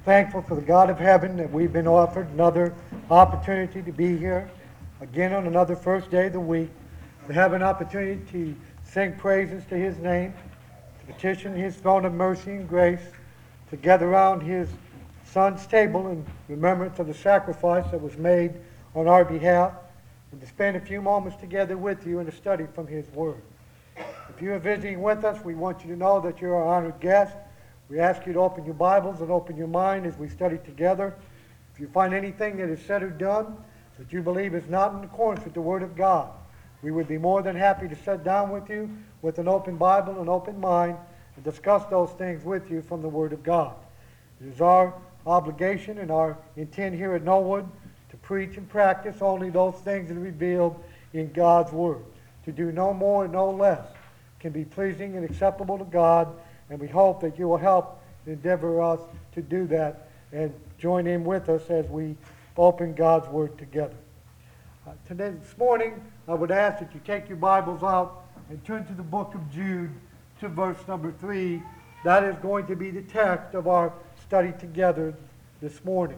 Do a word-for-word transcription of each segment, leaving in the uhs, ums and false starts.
thankful for the God of heaven that we've been offered another opportunity to be here again on another first day of the week, to have an opportunity to sing praises to his name, to petition his throne of mercy and grace, to gather around his son's table in remembrance of the sacrifice that was made on our behalf, and to spend a few moments together with you and to study from his word. If you are visiting with us, we want you to know that you're our honored guest. We ask you to open your Bibles and open your mind as we study together. If you find anything that is said or done that you believe is not in accordance with the Word of God, we would be more than happy to sit down with you with an open Bible and open mind and discuss those things with you from the Word of God. It is our obligation and our intent here at Knollwood to preach and practice only those things that are revealed in God's Word. To do no more and no less can be pleasing and acceptable to God, and we hope that you will help endeavor us to do that and join in with us as we open God's Word together. Uh, today, this morning, I would ask that you take your Bibles out and turn to the book of Jude to verse number three. That is going to be the text of our study together this morning.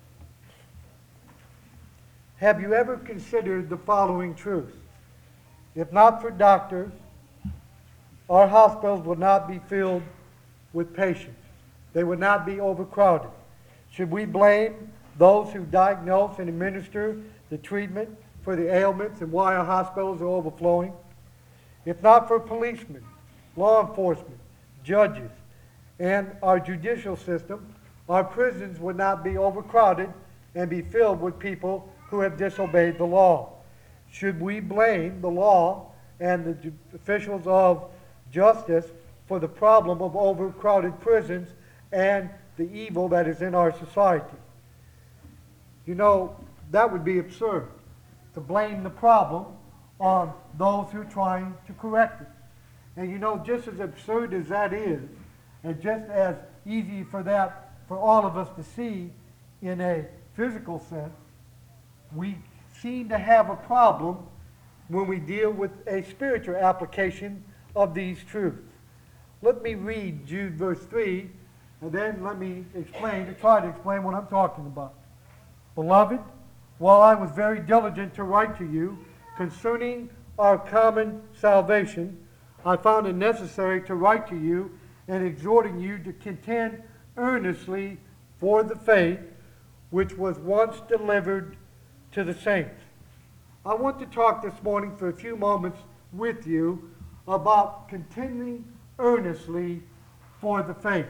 Have you ever considered the following truth? If not for doctors, our hospitals would not be filled with patients. They would not be overcrowded. Should we blame those who diagnose and administer the treatment for the ailments and why our hospitals are overflowing? If not for policemen, law enforcement, judges, and our judicial system, our prisons would not be overcrowded and be filled with people who have disobeyed the law. Should we blame the law and the ju- officials of justice for the problem of overcrowded prisons and the evil that is in our society? You know, that would be absurd, to blame the problem on those who are trying to correct it. And you know, just as absurd as that is, and just as easy for that for all of us to see in a physical sense, we seem to have a problem when we deal with a spiritual application of these truths. Let me read Jude verse three, and then let me explain, to try to explain what I'm talking about. Beloved, while I was very diligent to write to you concerning our common salvation, I found it necessary to write to you and exhorting you to contend earnestly for the faith which was once delivered to the saints. I want to talk this morning for a few moments with you about contending earnestly for the faith.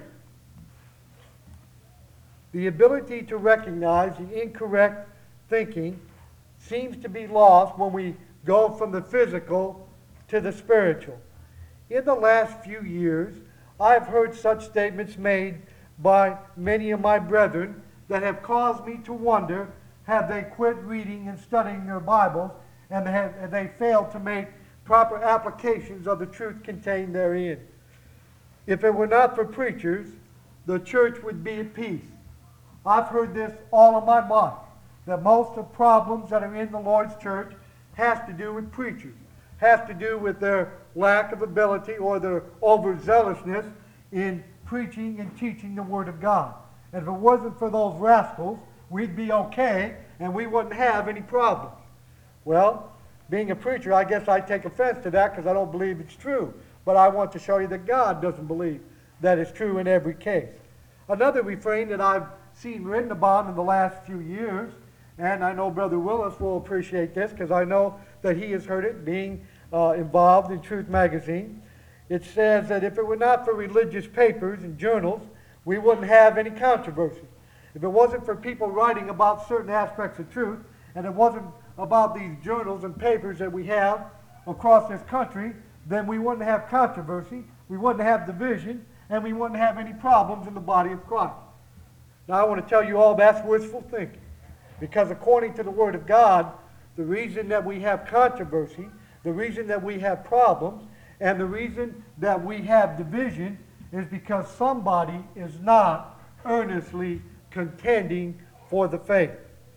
The ability to recognize the incorrect thinking seems to be lost when we go from the physical to the spiritual. In the last few years, I've heard such statements made by many of my brethren that have caused me to wonder, have they quit reading and studying their Bibles, and have, have they failed to make proper applications of the truth contained therein? If it were not for preachers, the church would be at peace. I've heard this all of my life, that most of the problems that are in the Lord's church has to do with preachers, has to do with their lack of ability or their overzealousness in preaching and teaching the Word of God. And if it wasn't for those rascals, we'd be okay and we wouldn't have any problems. Well, being a preacher, I guess I take offense to that because I don't believe it's true. But I want to show you that God doesn't believe that it's true in every case. Another refrain that I've seen written about in the last few years, and I know Brother Willis will appreciate this because I know that he has heard it being uh, involved in Truth Magazine. It says that if it were not for religious papers and journals, we wouldn't have any controversy. If it wasn't for people writing about certain aspects of truth, and it wasn't about these journals and papers that we have across this country, then we wouldn't have controversy, we wouldn't have division, and we wouldn't have any problems in the body of Christ. Now I want to tell you all that's wishful thinking. Because according to the Word of God, the reason that we have controversy, the reason that we have problems, and the reason that we have division is because somebody is not earnestly contending for the faith.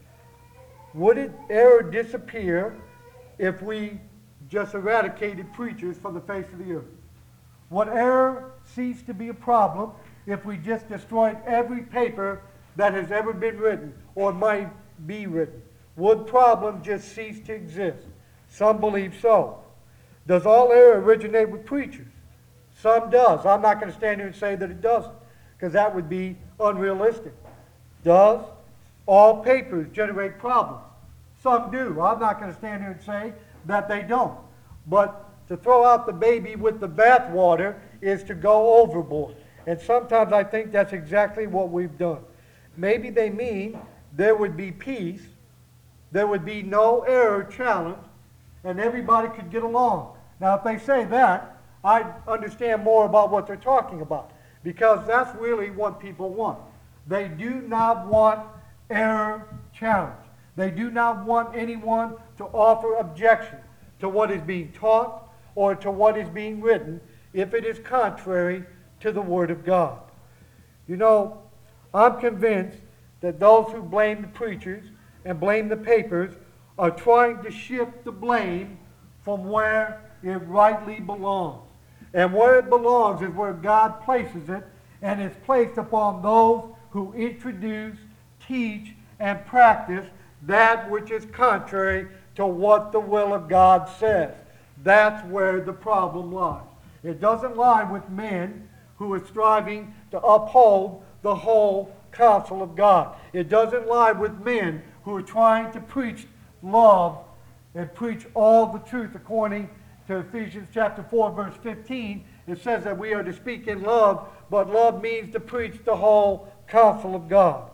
Would it ever disappear if we just eradicated preachers from the face of the earth? Would error cease to be a problem if we just destroyed every paper that has ever been written or might be written? Would problems just cease to exist? Some believe so. Does all error originate with preachers? Some does. I'm not going to stand here and say that it doesn't, because that would be unrealistic. Does all papers generate problems? Some do. I'm not going to stand here and say that they don't. But to throw out the baby with the bathwater is to go overboard. And sometimes I think that's exactly what we've done. Maybe they mean there would be peace, there would be no error challenge, and everybody could get along. Now, if they say that, I understand more about what they're talking about, because that's really what people want. They do not want error challenge. They do not want anyone to offer objection to what is being taught or to what is being written if it is contrary to the Word of God. You know, I'm convinced that those who blame the preachers and blame the papers are trying to shift the blame from where it rightly belongs. And where it belongs is where God places it, and it's placed upon those who introduce, teach, and practice that which is contrary to what the will of God says. That's where the problem lies. It doesn't lie with men who are striving to uphold the whole counsel of God. It doesn't lie with men who are trying to preach love and preach all the truth according to Ephesians chapter four, verse fifteen. It says that we are to speak in love, but love means to preach the whole counsel of God.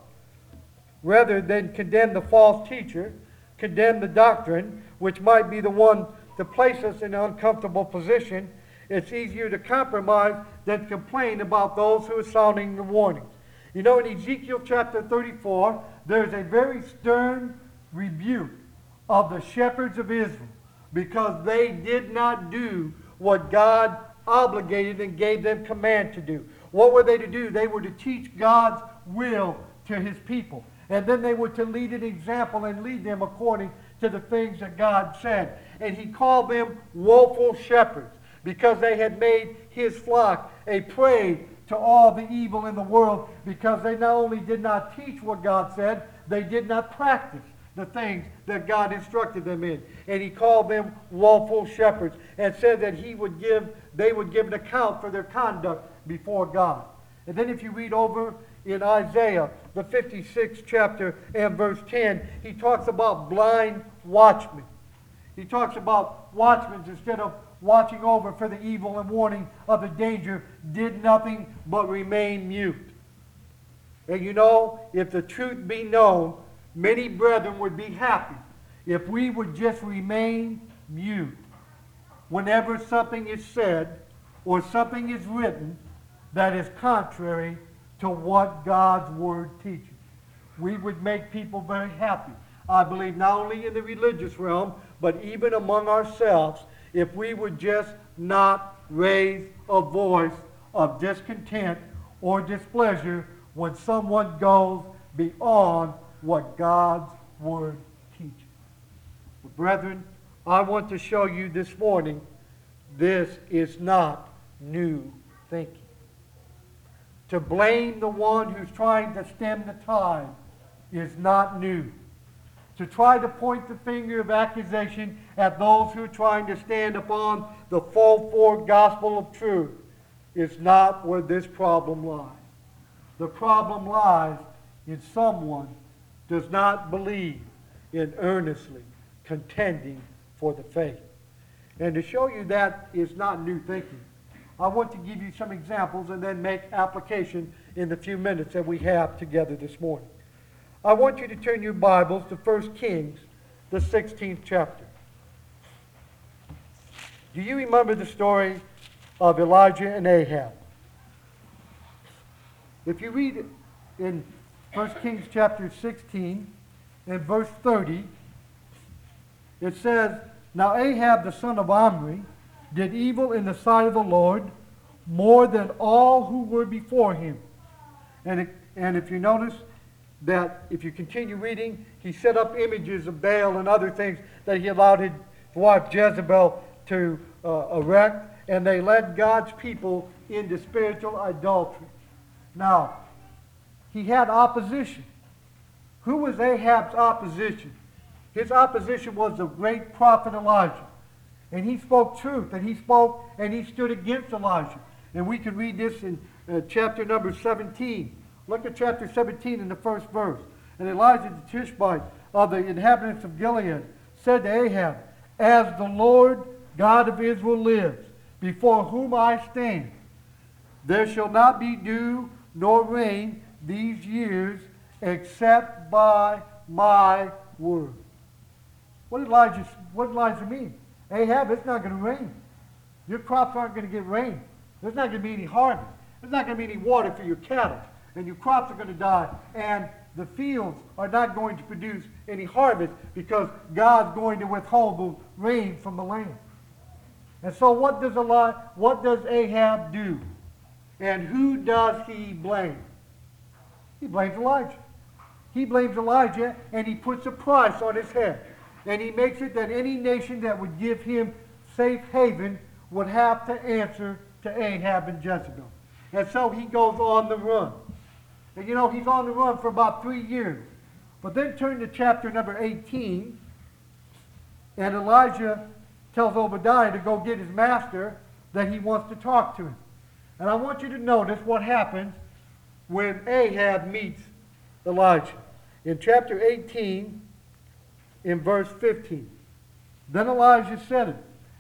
Rather than condemn the false teacher, condemn the doctrine, which might be the one to place us in an uncomfortable position, it's easier to compromise than to complain about those who are sounding the warnings. You know, in Ezekiel chapter thirty-four, there's a very stern rebuke of the shepherds of Israel because they did not do what God obligated and gave them command to do. What were they to do? They were to teach God's will to his people. And then they were to lead an example and lead them according to the things that God said. And he called them woeful shepherds because they had made his flock a prey to all the evil in the world, because they not only did not teach what God said, they did not practice the things that God instructed them in. And he called them woeful shepherds and said that he would give, they would give an account for their conduct before God. And then if you read over in Isaiah, the fifty-sixth chapter and verse ten, he talks about blind watchmen. He talks about watchmen, instead of watching over for the evil and warning of the danger, did nothing but remain mute. And you know, if the truth be known, many brethren would be happy if we would just remain mute whenever something is said or something is written that is contrary to what God's Word teaches. We would make people very happy. I believe not only in the religious realm, but even among ourselves, if we would just not raise a voice of discontent or displeasure when someone goes beyond what God's Word teaches. But brethren, I want to show you this morning, this is not new thinking. To blame the one who's trying to stem the tide is not new. To try to point the finger of accusation at those who are trying to stand upon the full forward gospel of truth is not where this problem lies. The problem lies in someone does not believe in earnestly contending for the faith. And to show you that is not new thinking, I want to give you some examples and then make application in the few minutes that we have together this morning. I want you to turn your Bibles to First Kings, the sixteenth chapter. Do you remember the story of Elijah and Ahab? If you read it in First Kings chapter sixteen and verse thirty, it says, "Now Ahab the son of Omri did evil in the sight of the Lord more than all who were before him." And, it, and if you notice that, if you continue reading, he set up images of Baal and other things that he allowed his wife Jezebel to uh, erect, and they led God's people into spiritual idolatry. Now, he had opposition. Who was Ahab's opposition? His opposition was the great prophet Elijah. And he spoke truth, and he spoke, and he stood against Elijah. And we can read this in uh, chapter number seventeen. Look at chapter seventeen in the first verse. And Elijah the Tishbite of the inhabitants of Gilead said to Ahab, as the Lord God of Israel lives, before whom I stand, there shall not be dew nor rain these years except by my word. What did Elijah, what did Elijah mean? Ahab, it's not going to rain. Your crops aren't going to get rain. There's not going to be any harvest. There's not going to be any water for your cattle. And your crops are going to die. And the fields are not going to produce any harvest because God's going to withhold the rain from the land. And so what does Eli, what does Ahab do? And who does he blame? He blames Elijah. He blames Elijah, and he puts a price on his head. And he makes it that any nation that would give him safe haven would have to answer to Ahab and Jezebel. And so he goes on the run. And you know, he's on the run for about three years. But then turn to chapter number eighteen, and Elijah tells Obadiah to go get his master that he wants to talk to him. And I want you to notice what happens when Ahab meets Elijah. In chapter eighteen, in verse fifteen, then Elijah said,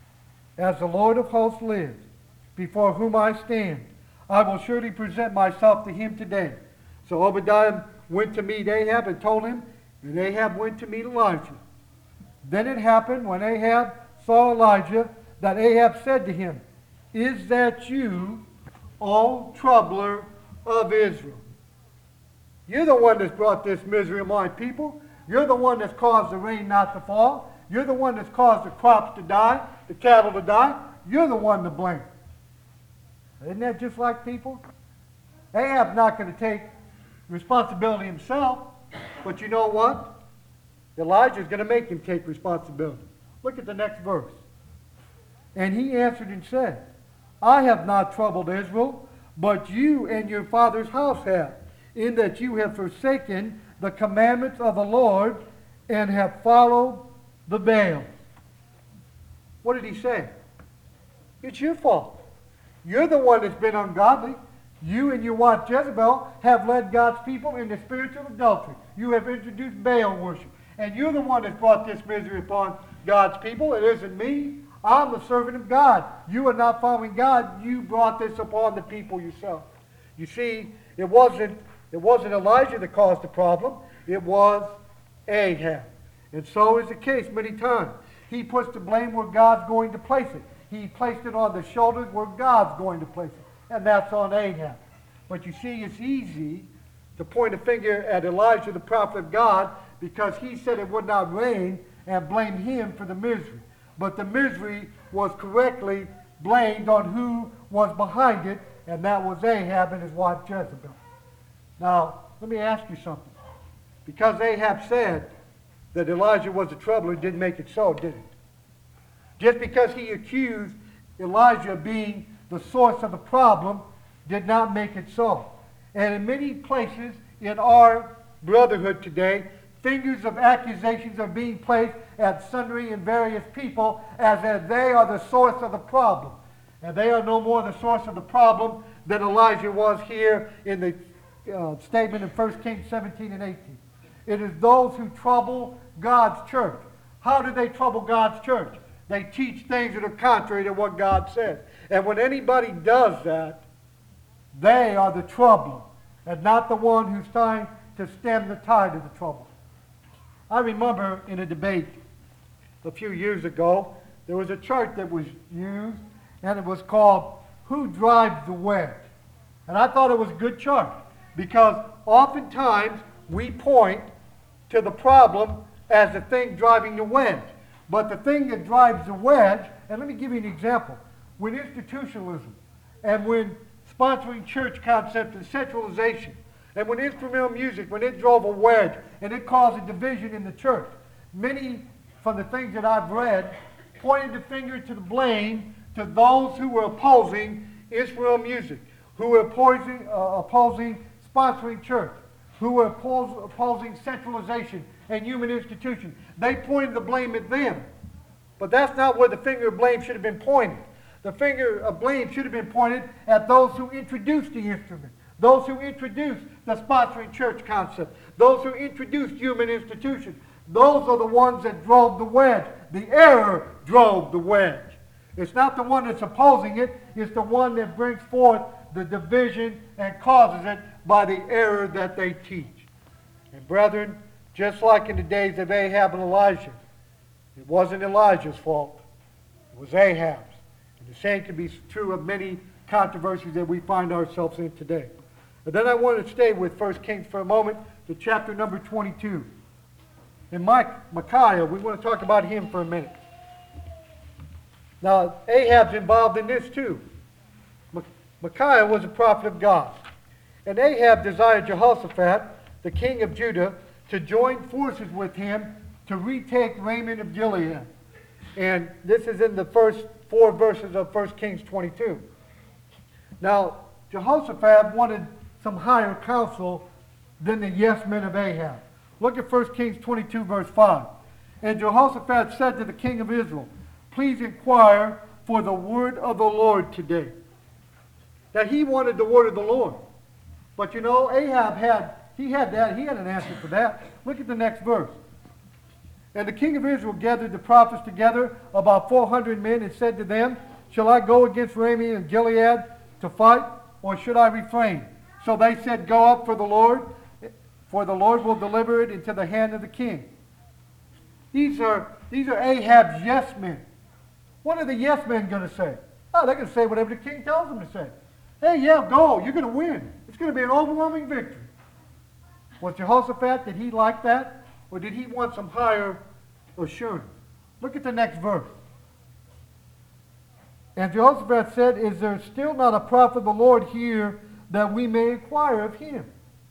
as the Lord of hosts lives, before whom I stand, I will surely present myself to him today. So Obadiah went to meet Ahab and told him, and Ahab went to meet Elijah. Then it happened when Ahab saw Elijah that Ahab said to him, is that you, O troubler of Israel? You're the one that's brought this misery on my people. You're the one that's caused the rain not to fall. You're the one that's caused the crops to die, the cattle to die. You're the one to blame. Isn't that just like people? Ahab's not going to take responsibility himself, but you know what? Elijah's going to make him take responsibility. Look at the next verse. And he answered and said, I have not troubled Israel, but you and your father's house have, in that you have forsaken the commandments of the Lord and have followed the Baals. What did he say? It's your fault. You're the one that's been ungodly. You and your wife Jezebel have led God's people into spiritual adultery. You have introduced Baal worship. And you're the one that's brought this misery upon God's people. It isn't me. I'm the servant of God. You are not following God. You brought this upon the people yourself. You see, it wasn't, it wasn't Elijah that caused the problem. It was Ahab. And so is the case many times. He puts the blame where God's going to place it. He placed it on the shoulders where God's going to place it. And that's on Ahab. But you see, it's easy to point a finger at Elijah, the prophet of God, because he said it would not rain, and blame him for the misery. But the misery was correctly blamed on who was behind it, and that was Ahab and his wife Jezebel. Now, let me ask you something. Because Ahab said that Elijah was a troubler, it didn't make it so, did it? Just because he accused Elijah of being the source of the problem did not make it so. And in many places in our brotherhood today, fingers of accusations are being placed at sundry and various people as if they are the source of the problem. And they are no more the source of the problem than Elijah was here in the uh, statement in First Kings seventeen and eighteen. It is those who trouble God's church. How do they trouble God's church? They teach things that are contrary to what God says. And when anybody does that, they are the troubler, and not the one who's trying to stem the tide of the trouble. I remember in a debate a few years ago, there was a chart that was used, and it was called Who Drives the Wedge? And I thought it was a good chart, because oftentimes we point to the problem as the thing driving the wedge. But the thing that drives the wedge, and let me give you an example. When institutionalism and when sponsoring church concepts and centralization, and when instrumental music, when it drove a wedge and it caused a division in the church, many from the things that I've read pointed the finger to the blame to those who were opposing instrumental music. who were opposing, uh, opposing sponsoring church, who were oppos- opposing centralization and human institutions. They pointed the blame at them. But that's not where the finger of blame should have been pointed. The finger of blame should have been pointed at those who introduced the instrument, those who introduced the sponsoring church concept, those who introduced human institutions. Those are the ones that drove the wedge. The error drove the wedge. It's not the one that's opposing it. It's the one that brings forth the division and causes it by the error that they teach. And brethren, just like in the days of Ahab and Elijah, it wasn't Elijah's fault. It was Ahab's. And the same can be true of many controversies that we find ourselves in today. And then I want to stay with First Kings for a moment to chapter number twenty-two. And Mike, Micaiah, we want to talk about him for a minute. Now, Ahab's involved in this too. Micaiah was a prophet of God. And Ahab desired Jehoshaphat, the king of Judah, to join forces with him to retake Ramoth of Gilead. And this is in the first four verses of First Kings twenty-two. Now, Jehoshaphat wanted some higher counsel than the yes men of Ahab. Look at First Kings twenty-two, verse five. And Jehoshaphat said to the king of Israel, please inquire for the word of the Lord today. That he wanted the word of the Lord. But you know, Ahab had, he had that, he had an answer for that. Look at the next verse. And the king of Israel gathered the prophets together, about four hundred men, and said to them, shall I go against Ramoth and Gilead to fight, or should I refrain? So they said, go up for the Lord, for the Lord will deliver it into the hand of the king. These are, these are Ahab's yes men. What are the yes men going to say? Oh, they're going to say whatever the king tells them to say. Hey, yeah, go. You're going to win. It's going to be an overwhelming victory. Was Jehoshaphat, did he like that? Or did he want some higher assurance? Look at the next verse. And Jehoshaphat said, is there still not a prophet of the Lord here that we may inquire of him?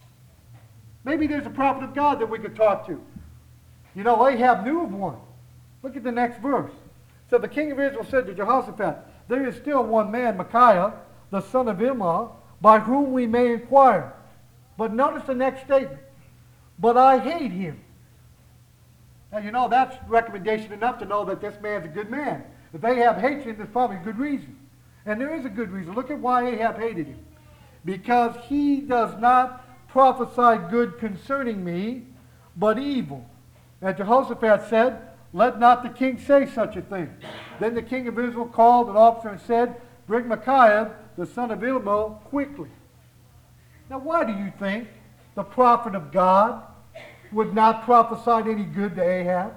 Maybe there's a prophet of God that we could talk to. You know, Ahab knew of one. Look at the next verse. So the king of Israel said to Jehoshaphat, there is still one man, Micaiah, the son of Imlah, by whom we may inquire. But notice the next statement. But I hate him. Now, you know, that's recommendation enough to know that this man's a good man. If Ahab hates him, there's probably a good reason. And there is a good reason. Look at why Ahab hated him. Because he does not prophesy good concerning me, but evil. And Jehoshaphat said, let not the king say such a thing. Then the king of Israel called an officer and said, bring Micaiah, the son of Imlah, quickly. Now, why do you think the prophet of God would not prophesy any good to Ahab?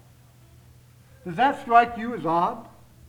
Does that strike you as odd?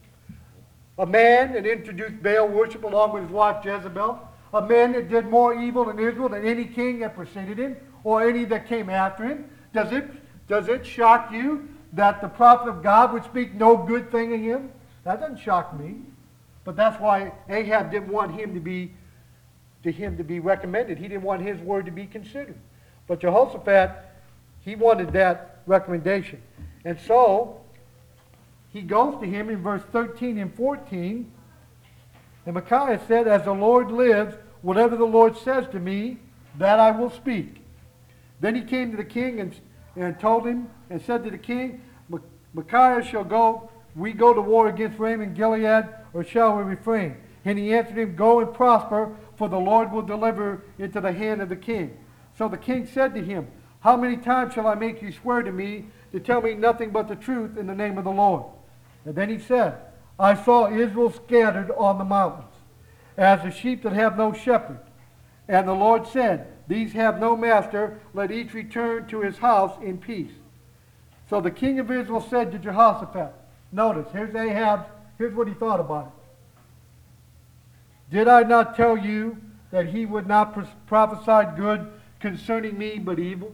A man that introduced Baal worship along with his wife Jezebel, a man that did more evil in Israel than any king that preceded him or any that came after him. Does it, does it shock you that the prophet of God would speak no good thing of him? That doesn't shock me. But that's why Ahab didn't want him to be to him to be recommended. He didn't want his word to be considered. But Jehoshaphat, he wanted that recommendation. And so he goes to him in verse thirteen and fourteen. And Micaiah said, as the Lord lives, whatever the Lord says to me, that I will speak. Then he came to the king and, and told him and said to the king, Micaiah shall go, we go to war against Ramoth and Gilead, or shall we refrain? And he answered him, go and prosper, for the Lord will deliver into the hand of the king. So the king said to him, how many times shall I make you swear to me to tell me nothing but the truth in the name of the Lord? And then he said, I saw Israel scattered on the mountains, as the sheep that have no shepherd. And the Lord said, these have no master, let each return to his house in peace. So the king of Israel said to Jehoshaphat, notice, here's Ahab, here's what he thought about it. Did I not tell you that he would not prophesy good concerning me, but evil?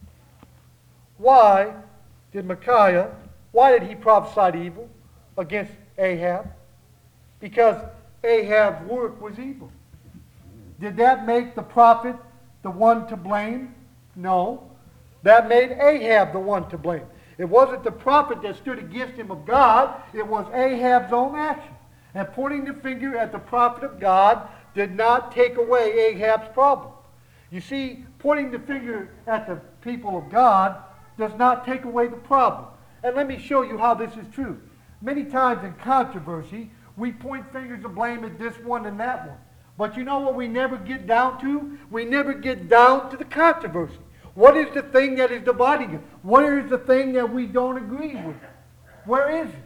Why did Micaiah, why did he prophesy evil against Ahab? Because Ahab's work was evil. Did that make the prophet the one to blame? No. That made Ahab the one to blame. It wasn't the prophet that stood against him of God. It was Ahab's own action. And pointing the finger at the prophet of God did not take away Ahab's problem. You see, pointing the finger at the people of God does not take away the problem. And let me show you how this is true. Many times in controversy, we point fingers of blame at this one and that one. But you know what we never get down to? We never get down to the controversy. What is the thing that is dividing us? What is the thing that we don't agree with? Where is it?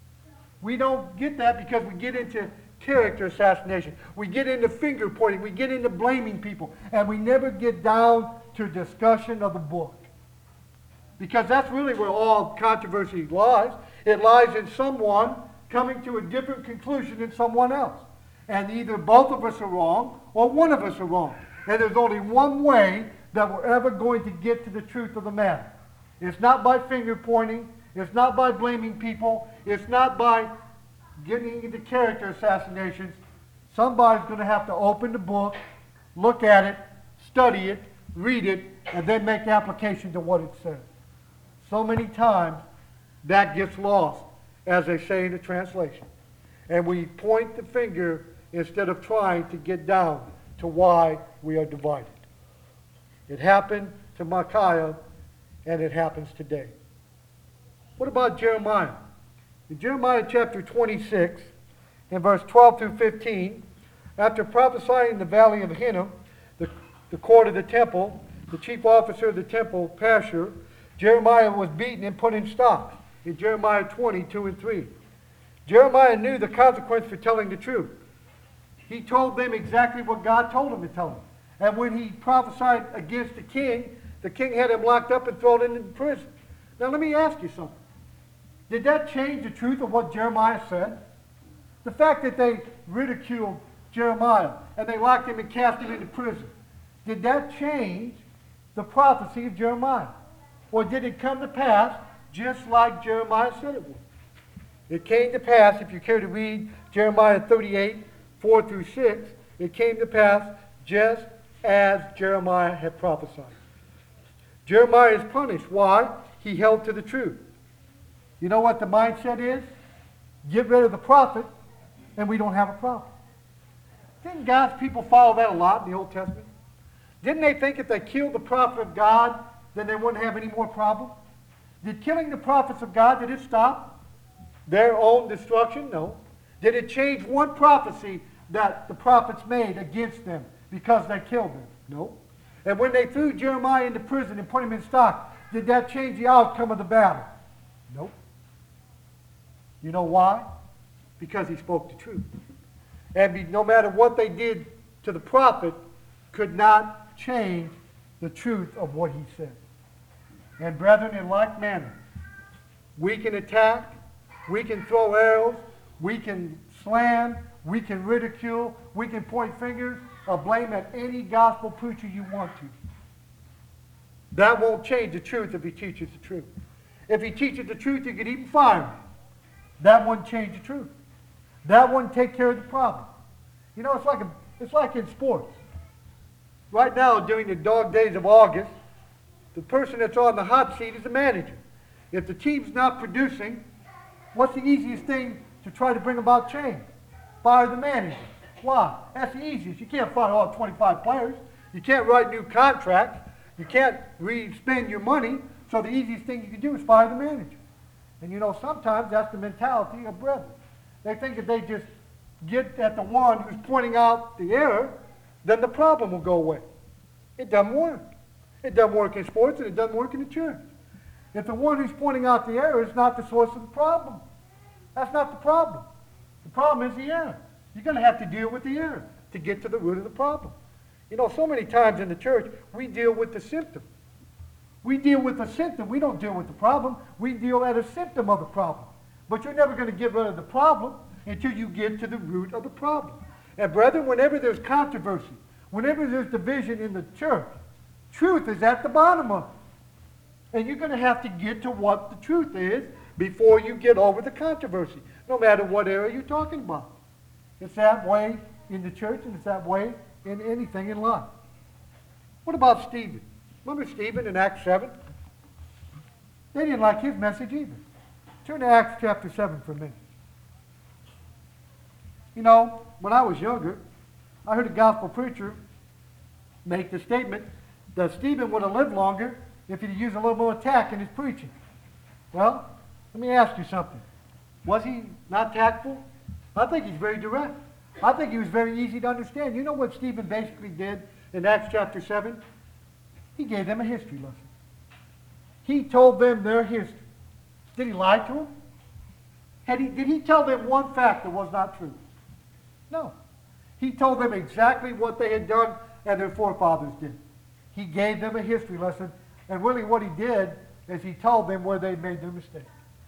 We don't get that because we get into character assassination. We get into finger pointing. We get into blaming people. And we never get down to discussion of the book. Because that's really where all controversy lies. It lies in someone coming to a different conclusion than someone else. And either both of us are wrong or one of us are wrong. And there's only one way that we're ever going to get to the truth of the matter. It's not by finger pointing. It's not by blaming people. It's not by getting into character assassinations. Somebody's going to have to open the book, look at it, study it, read it, and then make application to what it says. So many times that gets lost, as they say in the translation. And we point the finger instead of trying to get down to why we are divided. It happened to Micaiah, and it happens today. What about Jeremiah? In Jeremiah chapter twenty-six, in verse twelve through fifteen, after prophesying in the valley of Hinnom, the, the court of the temple, the chief officer of the temple, Pashur, Jeremiah was beaten and put in stocks. In Jeremiah twenty, two and three. Jeremiah knew the consequence for telling the truth. He told them exactly what God told him to tell them. And when he prophesied against the king, the king had him locked up and thrown into prison. Now let me ask you something. Did that change the truth of what Jeremiah said? The fact that they ridiculed Jeremiah and they locked him and cast him into prison, did that change the prophecy of Jeremiah? Or did it come to pass just like Jeremiah said it would? It came to pass, if you care to read Jeremiah thirty-eight, four through six, it came to pass just as Jeremiah had prophesied. Jeremiah is punished. Why? He held to the truth. You know what the mindset is? Get rid of the prophet, and we don't have a prophet. Didn't God's people follow that a lot in the Old Testament? Didn't they think if they killed the prophet of God, then they wouldn't have any more problems? Did killing the prophets of God, did it stop their own destruction? No. Did it change one prophecy that the prophets made against them because they killed them? No. And when they threw Jeremiah into prison and put him in stock, did that change the outcome of the battle? Nope. You know why? Because he spoke the truth. And be, no matter what they did to the prophet, could not change the truth of what he said. And brethren, in like manner, we can attack, we can throw arrows, we can slam, we can ridicule, we can point fingers or blame at any gospel preacher you want to. That won't change the truth if he teaches the truth. If he teaches the truth, you could even fire him. That wouldn't change the truth. That wouldn't take care of the problem. You know, it's like a, it's like in sports. Right now, during the dog days of August, the person that's on the hot seat is the manager. If the team's not producing, what's the easiest thing to try to bring about change? Fire the manager. Why? That's the easiest. You can't fire all twenty-five players. You can't write new contracts. You can't re-spend your money. So the easiest thing you can do is fire the manager. And you know, sometimes that's the mentality of brethren. They think if they just get at the one who's pointing out the error, then the problem will go away. It doesn't work. It doesn't work in sports, and it doesn't work in the church. If the one who's pointing out the error is not the source of the problem, that's not the problem. The problem is the error. You're going to have to deal with the error to get to the root of the problem. You know, so many times in the church, we deal with the symptom. We deal with the symptom. We don't deal with the problem. We deal at a symptom of the problem. But you're never going to get rid of the problem until you get to the root of the problem. And brethren, whenever there's controversy, whenever there's division in the church, truth is at the bottom of it. And you're going to have to get to what the truth is before you get over the controversy, no matter what area you're talking about. It's that way in the church, and it's that way in anything in life. What about Stephen? Remember Stephen in Acts seven? They didn't like his message either. Turn to Acts chapter seven for a minute. You know, when I was younger, I heard a gospel preacher make the statement that Stephen would have lived longer if he'd used a little more tact in his preaching. Well, let me ask you something. Was he not tactful? I think he's very direct. I think he was very easy to understand. You know what Stephen basically did in Acts chapter seven? He gave them a history lesson. He told them their history. Did he lie to them? Had he, did he tell them one fact that was not true? No. He told them exactly what they had done and their forefathers did. He gave them a history lesson, and really what he did is he told them where they made their mistake.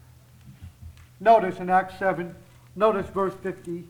Notice in Acts seven, notice verse fifty,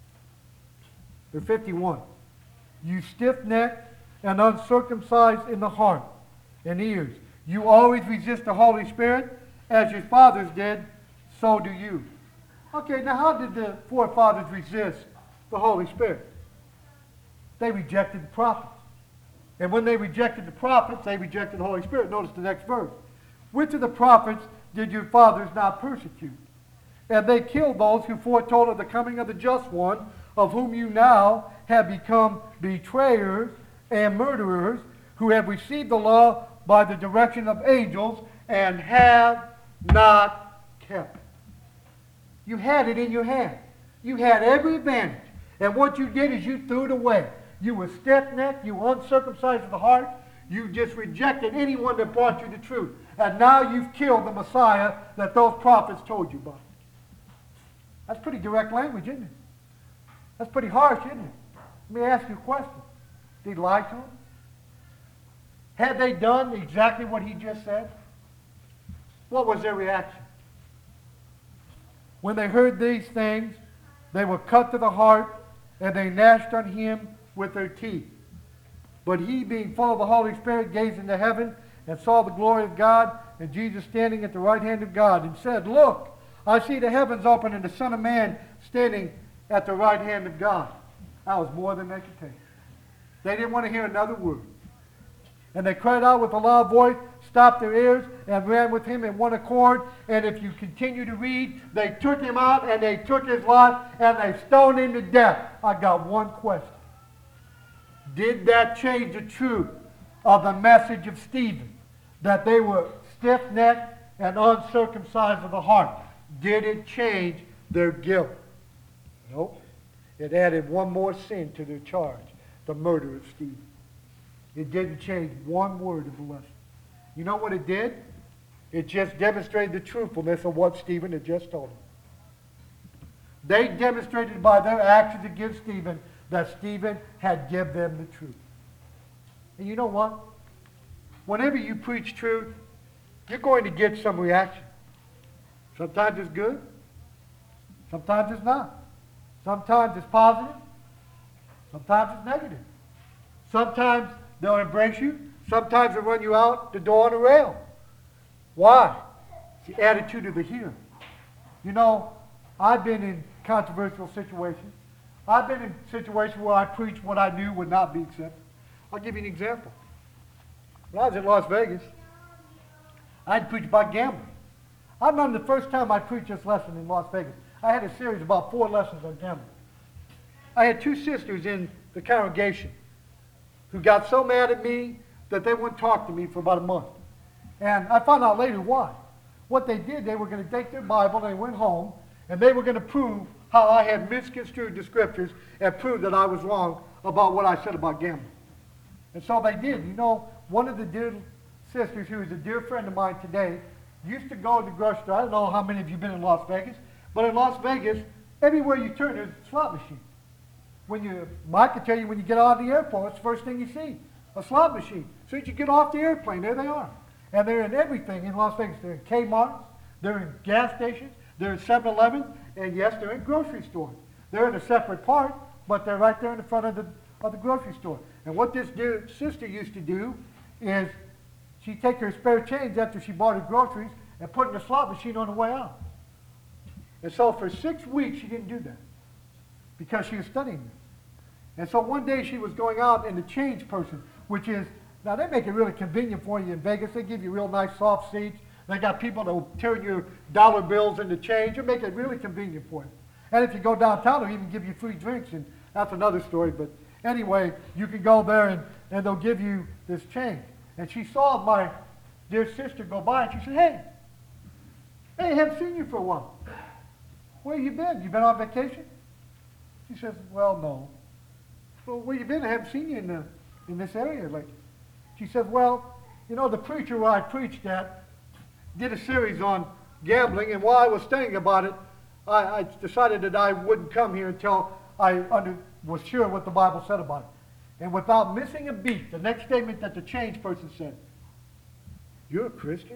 or fifty-one. You stiff-necked and uncircumcised in the heart and ears. You always resist the Holy Spirit, as your fathers did, so do you. Okay, now how did the forefathers resist the Holy Spirit? They rejected the prophets. And when they rejected the prophets, they rejected the Holy Spirit. Notice the next verse. Which of the prophets did your fathers not persecute? And they killed those who foretold of the coming of the just one, of whom you now have become betrayers and murderers, who have received the law by the direction of angels and have not kept it. You had it in your hand. You had every advantage. And what you did is you threw it away. You were stiff-necked. You were uncircumcised of the heart. You just rejected anyone that brought you the truth. And now you've killed the Messiah that those prophets told you about. That's pretty direct language, isn't it? That's pretty harsh, isn't it? Let me ask you a question. Did he lie to them? Had they done exactly what he just said? What was their reaction? When they heard these things, they were cut to the heart, and they gnashed on him with their teeth. But he, being full of the Holy Spirit, gazed into heaven and saw the glory of God and Jesus standing at the right hand of God, and said, Look, I see the heavens open and the Son of Man standing at the right hand of God. That was more than they could take. They didn't want to hear another word. And they cried out with a loud voice, stopped their ears, and ran with him in one accord. And if you continue to read, they took him out, and they took his life, and they stoned him to death. I got one question. Did that change the truth of the message of Stephen? That they were stiff-necked and uncircumcised of the heart. Did it change their guilt? Nope. It added one more sin to their charge, the murder of Stephen. It didn't change one word of the lesson. You know what it did? It just demonstrated the truthfulness of what Stephen had just told them. They demonstrated by their actions against Stephen that Stephen had given them the truth. And you know what? Whenever you preach truth, you're going to get some reaction. Sometimes it's good. Sometimes it's not. Sometimes it's positive. Sometimes it's negative. Sometimes they'll embrace you. Sometimes they'll run you out the door on a rail. Why? It's the attitude of the hearer. You know, I've been in controversial situations. I've been in situations where I preached what I knew would not be accepted. I'll give you an example. When I was in Las Vegas, I'd preach about gambling. I remember the first time I preached this lesson in Las Vegas. I had a series of about four lessons on gambling. I had two sisters in the congregation who got so mad at me that they wouldn't talk to me for about a month. And I found out later why. What they did, they were going to take their Bible and they went home, and they were going to prove how I had misconstrued the scriptures and prove that I was wrong about what I said about gambling. And so they did. You know, one of the dear sisters, who is a dear friend of mine today, used to go to the grocery store. I don't know how many of you have been in Las Vegas, but in Las Vegas, everywhere you turn, there's a slot machine. When you, Mike can tell you, when you get out of the airport, it's the first thing you see, a slot machine. So as you get off the airplane, there they are. And they're in everything in Las Vegas. They're in Kmart, they're in gas stations, they're in seven eleven, and yes, they're in grocery stores. They're in a separate part, but they're right there in the front of the, of the grocery store. And what this dear sister used to do is she'd take her spare change after she bought her groceries and put it in the slot machine on the way out. And so for six weeks, she didn't do that because she was studying this. And so one day she was going out, and the change person, which is, now they make it really convenient for you in Vegas. They give you real nice soft seats. They got people that will turn your dollar bills into change. They make it really convenient for you. And if you go downtown, they'll even give you free drinks, and that's another story. But Anyway, you can go there and, and they'll give you this change. And she saw my dear sister go by and she said, hey, hey, I haven't seen you for a while. Where you been? You been on vacation? She says, well, no. Well, where you been? I haven't seen you in, the, in this area lately. She says, well, you know, the preacher where I preached at did a series on gambling, and while I was studying about it, I, I decided that I wouldn't come here until I under, was sure what the Bible said about it. And without missing a beat, the next statement that the change person said, you're a Christian?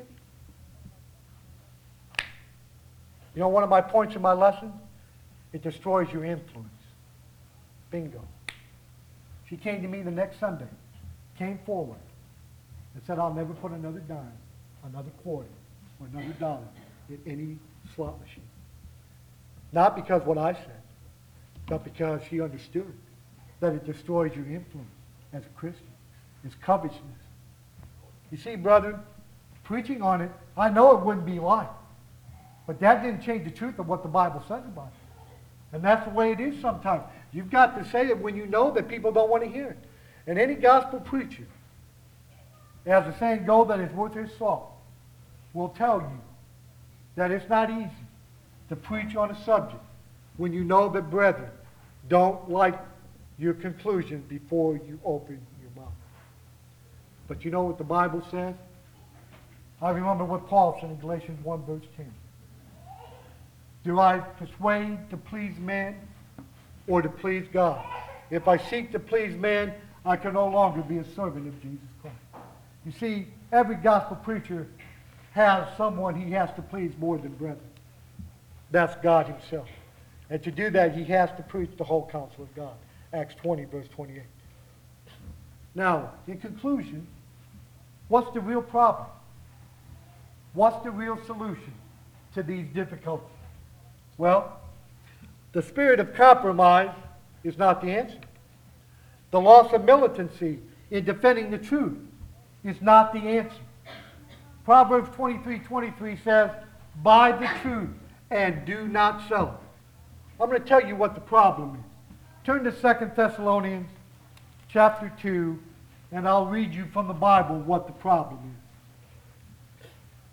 You know, one of my points in my lesson, it destroys your influence. Bingo. She came to me the next Sunday, came forward, and said, I'll never put another dime, another quarter, or another dollar in any slot machine. Not because what I said, but because she understood that it destroys your influence as a Christian. It's covetousness. You see, brethren, preaching on it, I know it wouldn't be light, but that didn't change the truth of what the Bible says about it. And that's the way it is sometimes. You've got to say it when you know that people don't want to hear it. And any gospel preacher, as the saying goes, that is worth his salt, will tell you that it's not easy to preach on a subject when you know that brethren don't like your conclusion before you open your mouth. But you know what the Bible says? I remember what Paul said in Galatians one verse ten. Do I persuade to please man or to please God? If I seek to please man, I can no longer be a servant of Jesus Christ. You see, every gospel preacher has someone he has to please more than brethren. That's God himself. And to do that, he has to preach the whole counsel of God. Acts twenty, verse twenty-eight. Now, in conclusion, what's the real problem? What's the real solution to these difficulties? Well, the spirit of compromise is not the answer. The loss of militancy in defending the truth is not the answer. Proverbs twenty-three twenty-three says, buy the truth and do not sell it. I'm going to tell you what the problem is. Turn to Second Thessalonians chapter two, and I'll read you from the Bible what the problem is.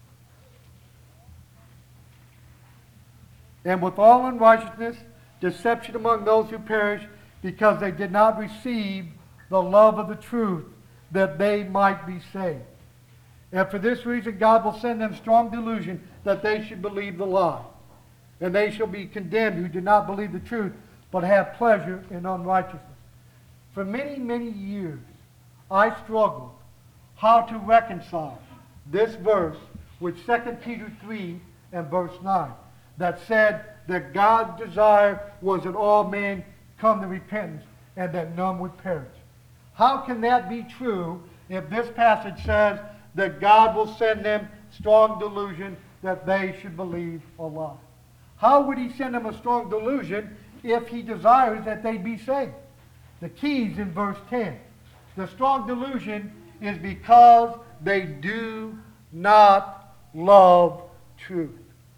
And with all unrighteousness, deception among those who perish, because they did not receive the love of the truth, that they might be saved. And for this reason God will send them strong delusion, that they should believe the lie. And they shall be condemned who do not believe the truth, but have pleasure in unrighteousness. For many, many years, I struggled how to reconcile this verse with Second Peter three and verse nine, that said that God's desire was that all men come to repentance and that none would perish. How can that be true if this passage says that God will send them strong delusion that they should believe a lie? How would he send them a strong delusion if he desires that they be saved? The key's in verse ten. The strong delusion is because they do not love truth.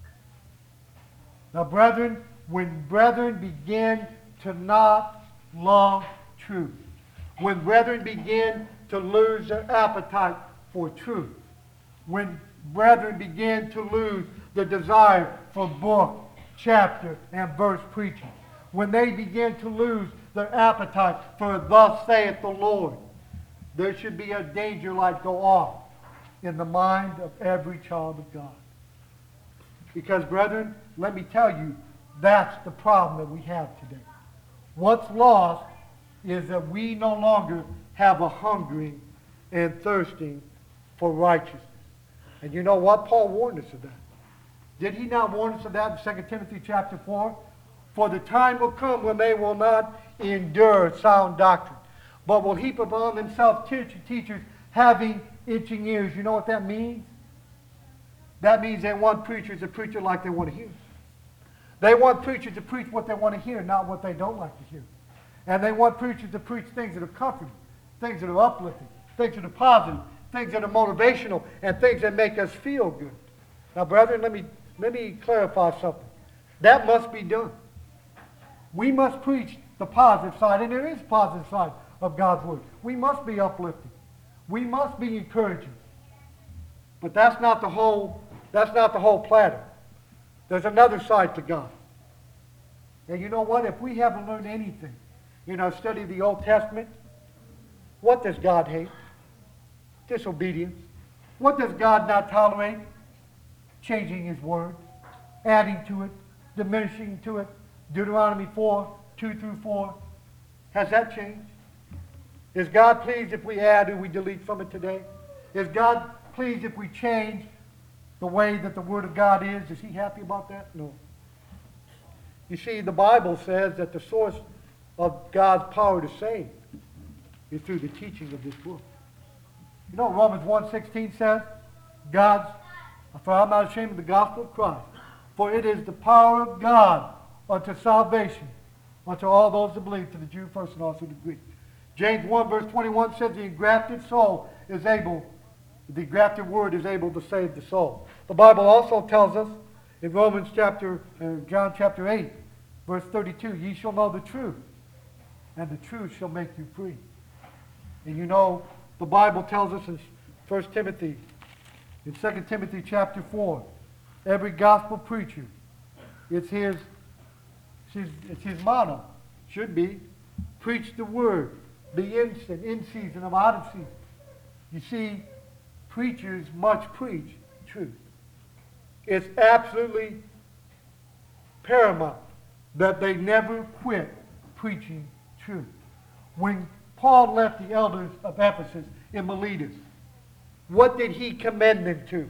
Now, brethren, when brethren begin to not love truth, when brethren begin to lose their appetite for truth, when brethren begin to lose the desire for book, chapter, and verse preaching, when they begin to lose their appetite for thus saith the Lord, there should be a danger light go off in the mind of every child of God. Because, brethren, let me tell you, that's the problem that we have today. What's lost is that we no longer have a hungering and thirsting for righteousness. And you know what? Paul warned us of that. Did he not warn us of that in Second Timothy chapter four? For the time will come when they will not endure sound doctrine, but will heap upon themselves teachers having itching ears. You know what that means? That means they want preachers to preach it like they want to hear. They want preachers to preach what they want to hear, not what they don't like to hear. And they want preachers to preach things that are comforting, things that are uplifting, things that are positive, things that are motivational, and things that make us feel good. Now, brethren, let me, let me clarify something. That must be done. We must preach the positive side, and there is positive side of God's Word. We must be uplifting. We must be encouraging. But that's not the whole, that's not the whole platter. There's another side to God. And you know what? If we haven't learned anything in our study of the Old Testament, what does God hate? Disobedience. What does God not tolerate? Changing His Word, adding to it, diminishing to it. Deuteronomy four, two through four. Has that changed? Is God pleased if we add or we delete from it today? Is God pleased if we change the way that the Word of God is? Is He happy about that? No. You see, the Bible says that the source of God's power to save is through the teaching of this book. You know, Romans one sixteen says, God's, for I'm not ashamed of the gospel of Christ, for it is the power of God unto salvation, unto all those that believe, to the Jew first and also to the Greek. James one verse twenty-one says the engrafted soul is able, the engrafted word is able to save the soul. The Bible also tells us in Romans chapter, uh, John chapter eight, verse thirty-two, ye shall know the truth, and the truth shall make you free. And you know, the Bible tells us in First Timothy, in Second Timothy chapter four, every gospel preacher, it's his, it's his, it's his motto, should be, preach the word, be instant, in season, and out of season. You see, preachers must preach truth. It's absolutely paramount that they never quit preaching truth. When Paul left the elders of Ephesus in Miletus, what did he commend them to?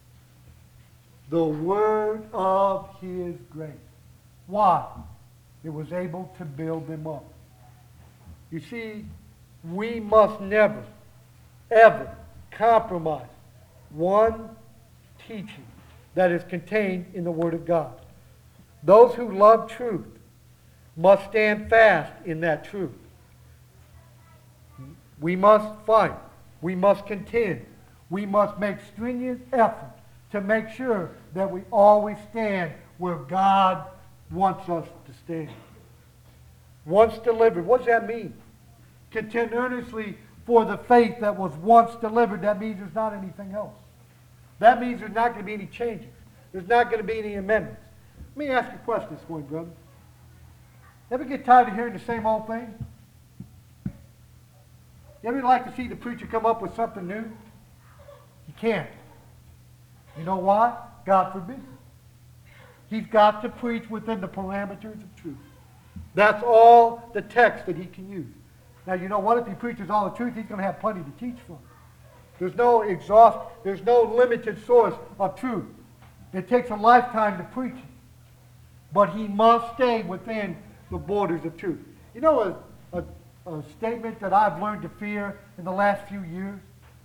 The word of his grace. Why? It was able to build them up. You see, we must never, ever compromise one teaching that is contained in the Word of God. Those who love truth must stand fast in that truth. We must fight. We must contend. We must make strenuous effort to make sure that we always stand where God wants us to stand. Once delivered, what does that mean? Contend earnestly for the faith that was once delivered. That means there's not anything else. That means there's not going to be any changes. There's not going to be any amendments. Let me ask you a question this morning, brother. Ever get tired of hearing the same old thing? You ever like to see the preacher come up with something new? You can't. You know why? God forbid. He's got to preach within the parameters of truth. That's all the text that he can use. Now, you know what? If he preaches all the truth, he's going to have plenty to teach from. There's no exhaust, there's no limited source of truth. It takes a lifetime to preach it. But he must stay within the borders of truth. You know a, a, a statement that I've learned to fear in the last few years?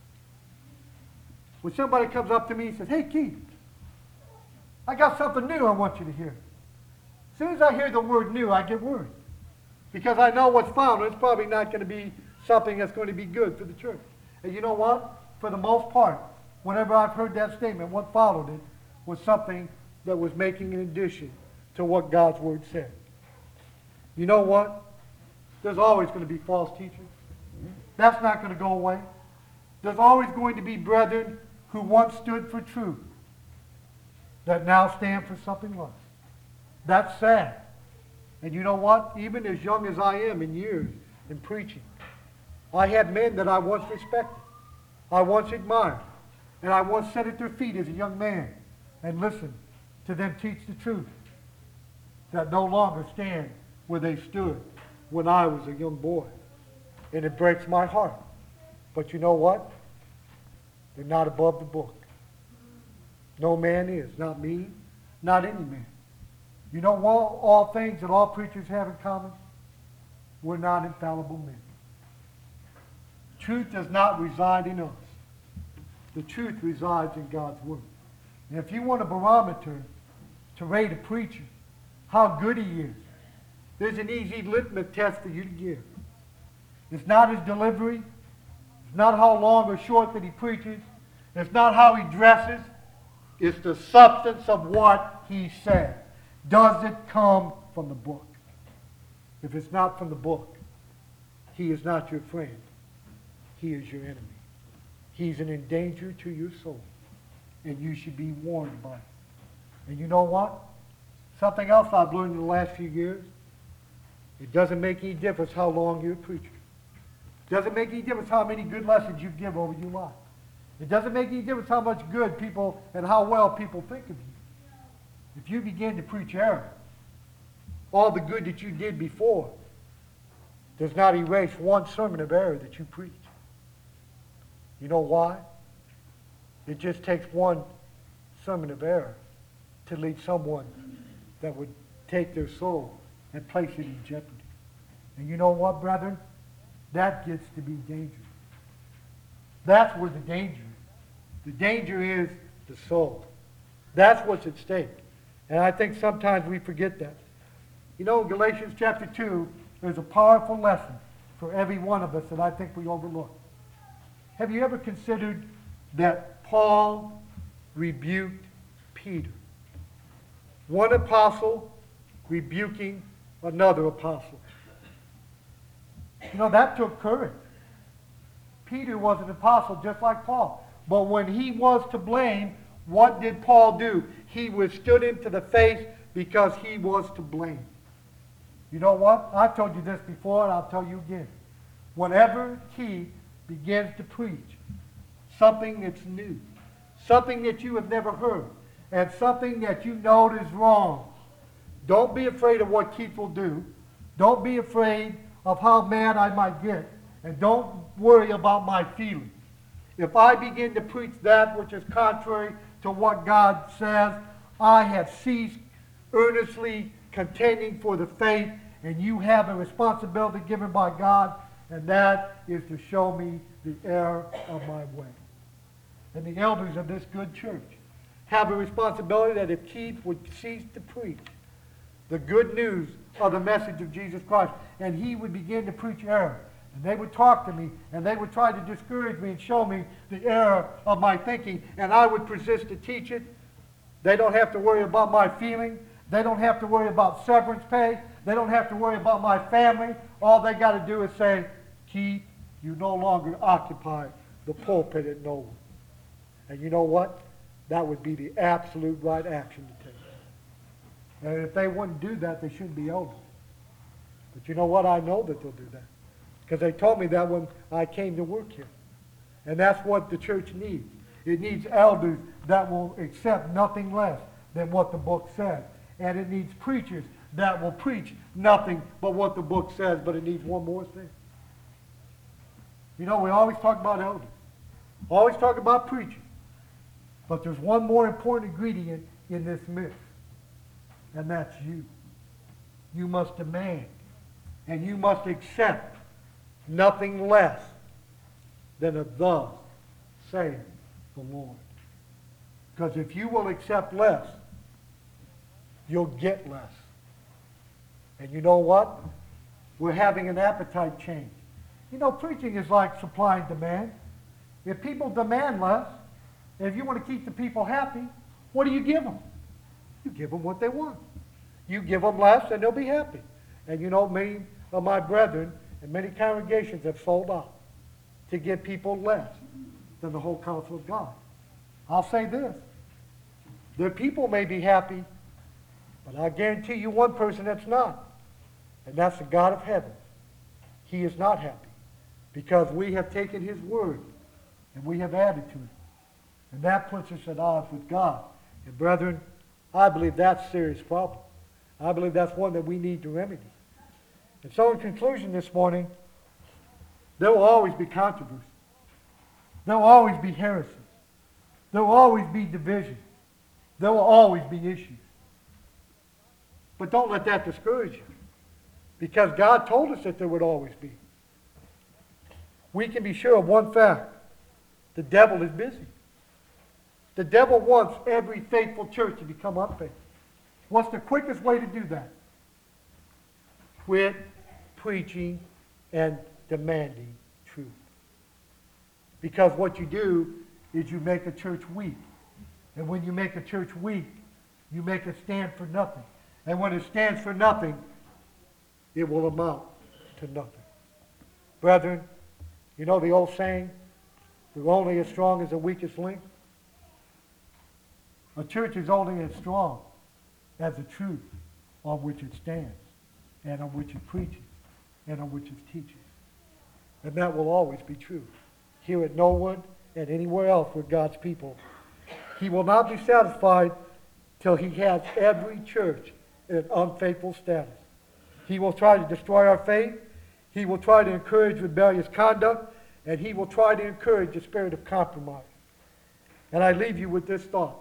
When somebody comes up to me and says, hey, Keith, I got something new I want you to hear. As soon as I hear the word new, I get worried. Because I know what's found, and it's probably not going to be something that's going to be good for the church. And you know what? For the most part, whenever I've heard that statement, what followed it was something that was making an addition to what God's Word said. You know what? There's always going to be false teachers. That's not going to go away. There's always going to be brethren who once stood for truth that now stand for something less. That's sad. And you know what? Even as young as I am in years in preaching, I had men that I once respected, I once admired, and I once sat at their feet as a young man and listened to them teach the truth that no longer stand where they stood when I was a young boy. And it breaks my heart. But you know what? They're not above the book. No man is. Not me, not any man. You know all, all things that all preachers have in common? We're not infallible men. Truth does not reside in us. The truth resides in God's Word. And if you want a barometer to rate a preacher, how good he is, there's an easy litmus test for you to give. It's not his delivery. It's not how long or short that he preaches. It's not how he dresses. It's the substance of what he says. Does it come from the book? if it's not from the book, he is not your friend. He is your enemy. He's an endanger to your soul, and you should be warned by it. And you know what? Something else I've learned in the last few years, it doesn't make any difference how long you're preaching. It doesn't make any difference how many good lessons you give over your life. It doesn't make any difference how much good people and how well people think of you. If you begin to preach error, all the good that you did before does not erase one sermon of error that you preach. You know why? It just takes one sermon of error to lead someone that would take their soul and place it in jeopardy. And you know what, brethren? That gets to be dangerous. That's where the danger is. The danger is the soul. That's what's at stake. And I think sometimes we forget that. You know, in Galatians chapter two, there's a powerful lesson for every one of us that I think we overlook. Have you ever considered that Paul rebuked Peter? One apostle rebuking another apostle. You know, that took courage. Peter was an apostle just like Paul. But when he was to blame, what did Paul do? He withstood him to the face because he was to blame. You know what? I've told you this before, and I'll tell you again. Whenever he begins to preach something that's new, something that you have never heard, and something that you know is wrong, don't be afraid of what Keith will do. Don't be afraid of how mad I might get. And don't worry about my feelings. If I begin to preach that which is contrary to what God says, I have ceased earnestly contending for the faith, and you have a responsibility given by God, and that is to show me the error of my way. And the elders of this good church have a responsibility that if Keith would cease to preach the good news of the message of Jesus Christ, and he would begin to preach error, and they would talk to me, and they would try to discourage me and show me the error of my thinking, and I would persist to teach it, they don't have to worry about my feeling. They don't have to worry about severance pay. They don't have to worry about my family. All they got to do is say, Keith, you no longer occupy the pulpit at Nolan. And you know what? That would be the absolute right action to take. And if they wouldn't do that, they shouldn't be elders. But you know what? I know that they'll do that. Because they told me that when I came to work here. And that's what the church needs. It needs elders that will accept nothing less than what the book says. And it needs preachers that will preach nothing but what the book says. But it needs one more thing. You know, we always talk about elders. Always talk about preaching. But there's one more important ingredient in this mix. And that's you. You must demand and you must accept nothing less than a thus saith the Lord. Because if you will accept less, you'll get less. And you know what? We're having an appetite change. You know, preaching is like supply and demand. If people demand less, if you want to keep the people happy, what do you give them? You give them what they want. You give them less and they'll be happy. And you know, many of my brethren and many congregations have sold out to give people less than the whole counsel of God. I'll say this. Their people may be happy, but I guarantee you one person that's not. And that's the God of heaven. He is not happy because we have taken his word and we have added to it. And that puts us at odds with God. And brethren, I believe that's a serious problem. I believe that's one that we need to remedy. And so in conclusion this morning, there will always be controversy. There will always be heresy. There will always be division. There will always be issues. But don't let that discourage you. Because God told us that there would always be. We can be sure of one fact. The devil is busy. The devil wants every faithful church to become unfaithful. What's the quickest way to do that? Quit preaching and demanding truth. Because what you do is you make a church weak. And when you make a church weak, you make it stand for nothing. And when it stands for nothing, it will amount to nothing. Brethren, you know the old saying, we're only as strong as the weakest link? A church is only as strong as the truth on which it stands, and on which it preaches, and on which it teaches. And that will always be true, here at Norwood and anywhere else with God's people. He will not be satisfied till he has every church in an unfaithful status. He will try to destroy our faith. He will try to encourage rebellious conduct, and he will try to encourage the spirit of compromise. And I leave you with this thought.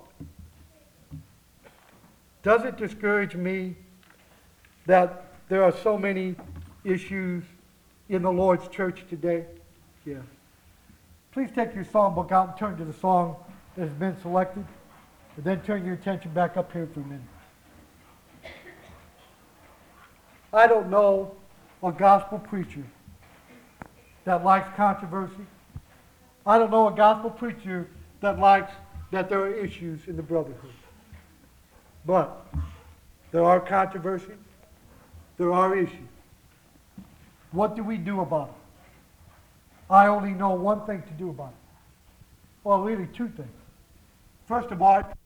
Does it discourage me that there are so many issues in the Lord's church today? Yes. Please take your song book out and turn to the song that has been selected, and then turn your attention back up here for a minute. I don't know a gospel preacher that likes controversy. I don't know a gospel preacher that likes that there are issues in the brotherhood. But there are controversies. There are issues. What do we do about it? I only know one thing to do about it. Well, really two things. First of all,